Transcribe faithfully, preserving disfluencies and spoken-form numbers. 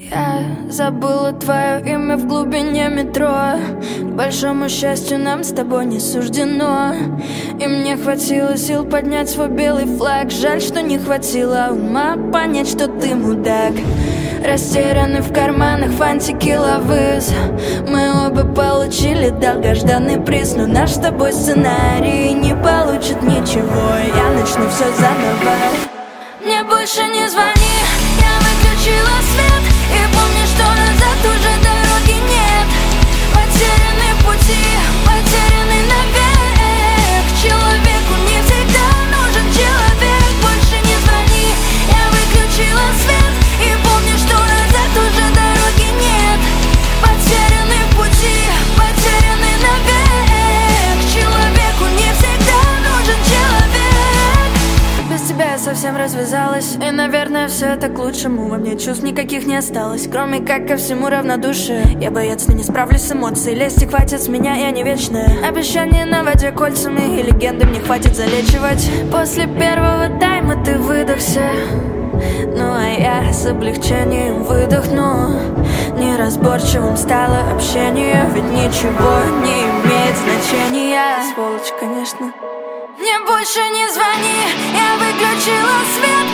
Я забыла твое имя в глубине метро. К большому счастью, нам с тобой не суждено. И мне хватило сил поднять свой белый флаг. Жаль, что не хватило ума понять, что ты мудак. Растеряны в карманах фантики лавыз. Мы оба получили долгожданный приз, но наш с тобой сценарий не получит ничего. Я начну все заново. Мне больше не звони, я выключила свет. И помни, что назад уже дороги нет. Потеряны пути, потеряны навек. Человеку не всегда нужен человек. Больше не звони, я выключила свет. И помни, что назад уже дороги нет. Потеряны пути, потеряны навек. Человеку не всегда нужен человек. Без тебя я совсем развязалась. И, наверное, все это к лучшему. Во мне чувств никаких не осталось, кроме как ко всему равнодушие. Я боец, но не справлюсь с эмоцией. Лести хватит с меня, я не вечная. Обещания на воде кольцами, и легенды мне хватит залечивать. После первого тайма ты выдохся, ну а я с облегчением выдохну. Неразборчивым стало общение, ведь ничего не имеет значения. Сволочь, конечно. Мне больше не звони, я выключила свет.